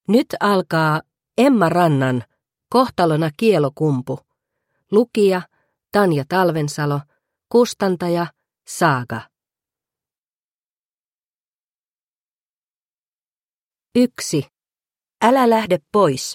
Nyt alkaa Emma Rannan Kohtalona kielokumpu. Lukija Tanja Talvensalo, kustantaja Saaga. 1. Älä lähde pois.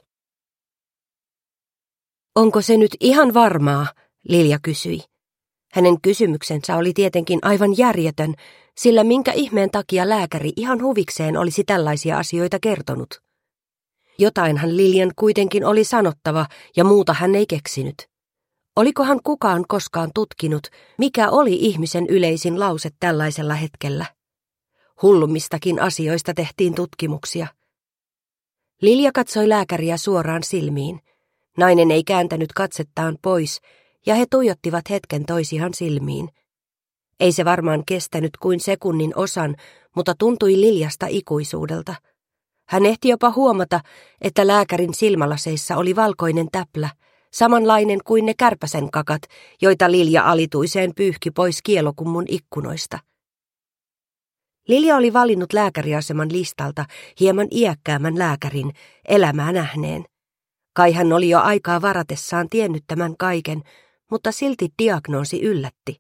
Onko se nyt ihan varmaa? Lilja kysyi. Hänen kysymyksensä oli tietenkin aivan järjetön, sillä minkä ihmeen takia lääkäri ihan huvikseen olisi tällaisia asioita kertonut. Jotainhan Liljan kuitenkin oli sanottava ja muuta hän ei keksinyt. Olikohan kukaan koskaan tutkinut, mikä oli ihmisen yleisin lause tällaisella hetkellä? Hullummistakin asioista tehtiin tutkimuksia. Lilja katsoi lääkäriä suoraan silmiin. Nainen ei kääntänyt katsettaan pois, ja he tuijottivat hetken toisiaan silmiin. Ei se varmaan kestänyt kuin sekunnin osan, mutta tuntui Liljasta ikuisuudelta. Hän ehti jopa huomata, että lääkärin silmälaseissa oli valkoinen täplä, samanlainen kuin ne kärpäsen kakat, joita Lilja alituiseen pyyhki pois kielokummun ikkunoista. Lilja oli valinnut lääkäriaseman listalta hieman iäkkäämmän lääkärin, elämää nähneen. Kai hän oli jo aikaa varatessaan tiennyt tämän kaiken, mutta silti diagnoosi yllätti.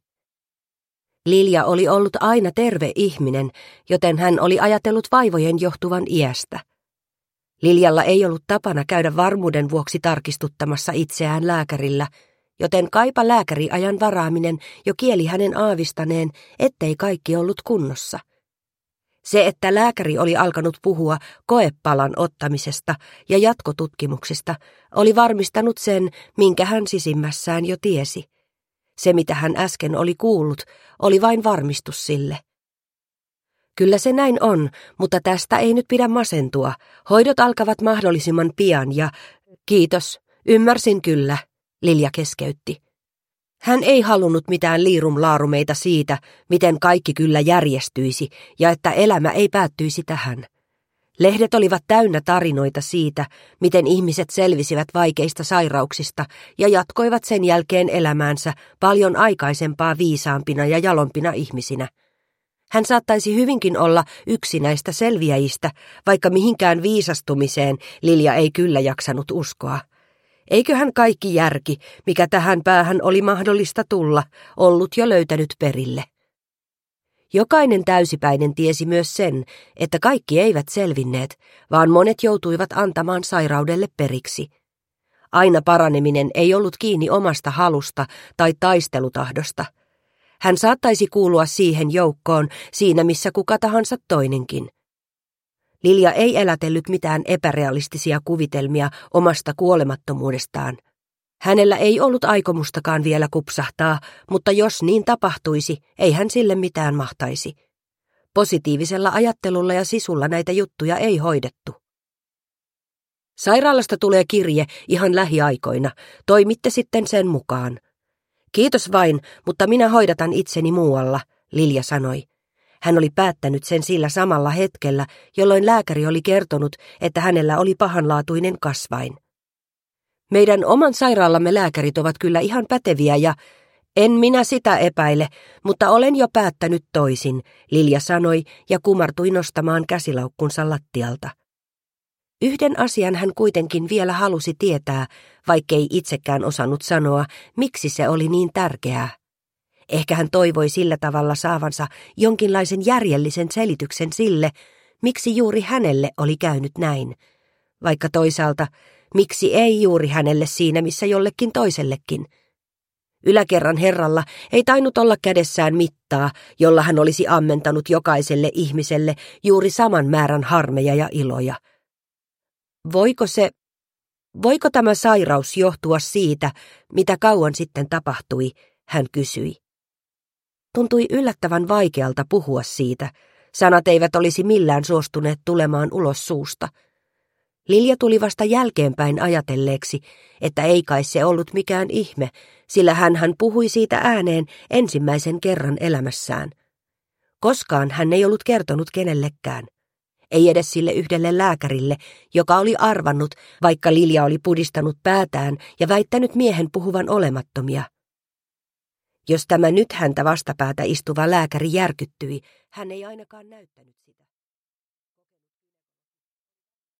Lilja oli ollut aina terve ihminen, joten hän oli ajatellut vaivojen johtuvan iästä. Liljalla ei ollut tapana käydä varmuuden vuoksi tarkistuttamassa itseään lääkärillä, joten kaipa lääkäriajan varaaminen jo kieli hänen aavistaneen, ettei kaikki ollut kunnossa. Se, että lääkäri oli alkanut puhua koepalan ottamisesta ja jatkotutkimuksista, oli varmistanut sen, minkä hän sisimmässään jo tiesi. Se, mitä hän äsken oli kuullut, oli vain varmistus sille. Kyllä se näin on, mutta tästä ei nyt pidä masentua. Hoidot alkavat mahdollisimman pian ja... Kiitos, ymmärsin kyllä, Lilja keskeytti. Hän ei halunnut mitään liirumlaarumeita siitä, miten kaikki kyllä järjestyisi ja että elämä ei päättyisi tähän. Lehdet olivat täynnä tarinoita siitä, miten ihmiset selvisivät vaikeista sairauksista ja jatkoivat sen jälkeen elämäänsä paljon aikaisempaa viisaampina ja jalompina ihmisinä. Hän saattaisi hyvinkin olla yksi näistä selviäjistä, vaikka mihinkään viisastumiseen Lilja ei kyllä jaksanut uskoa. Eiköhän kaikki järki, mikä tähän päähän oli mahdollista tulla, ollut jo löytänyt perille. Jokainen täysipäinen tiesi myös sen, että kaikki eivät selvinneet, vaan monet joutuivat antamaan sairaudelle periksi. Aina paraneminen ei ollut kiinni omasta halusta tai taistelutahdosta. Hän saattaisi kuulua siihen joukkoon siinä missä kuka tahansa toinenkin. Lilja ei elätellyt mitään epärealistisia kuvitelmia omasta kuolemattomuudestaan. Hänellä ei ollut aikomustakaan vielä kupsahtaa, mutta jos niin tapahtuisi, ei hän sille mitään mahtaisi. Positiivisella ajattelulla ja sisulla näitä juttuja ei hoidettu. Sairaalasta tulee kirje ihan lähiaikoina. Toimitte sitten sen mukaan. Kiitos vain, mutta minä hoidatan itseni muualla, Lilja sanoi. Hän oli päättänyt sen sillä samalla hetkellä, jolloin lääkäri oli kertonut, että hänellä oli pahanlaatuinen kasvain. Meidän oman sairaalamme lääkärit ovat kyllä ihan päteviä ja en minä sitä epäile, mutta olen jo päättänyt toisin, Lilja sanoi ja kumartui nostamaan käsilaukkunsa lattialta. Yhden asian hän kuitenkin vielä halusi tietää, vaikkei itsekään osannut sanoa, miksi se oli niin tärkeää. Ehkä hän toivoi sillä tavalla saavansa jonkinlaisen järjellisen selityksen sille, miksi juuri hänelle oli käynyt näin, vaikka toisaalta miksi ei juuri hänelle siinä missä jollekin toisellekin. Yläkerran herralla ei tainnut olla kädessään mittaa, jolla hän olisi ammentanut jokaiselle ihmiselle juuri saman määrän harmeja ja iloja. Voiko tämä sairaus johtua siitä, mitä kauan sitten tapahtui, hän kysyi. Tuntui yllättävän vaikealta puhua siitä. Sanat eivät olisi millään suostuneet tulemaan ulos suusta. Lilja tuli vasta jälkeenpäin ajatelleeksi, että ei kai se ollut mikään ihme, sillä hän puhui siitä ääneen ensimmäisen kerran elämässään. Koskaan hän ei ollut kertonut kenellekään. Ei edes sille yhdelle lääkärille, joka oli arvannut, vaikka Lilja oli pudistanut päätään ja väittänyt miehen puhuvan olemattomia. Jos tämä nyt häntä vastapäätä istuva lääkäri järkyttyi, hän ei ainakaan näyttänyt sitä.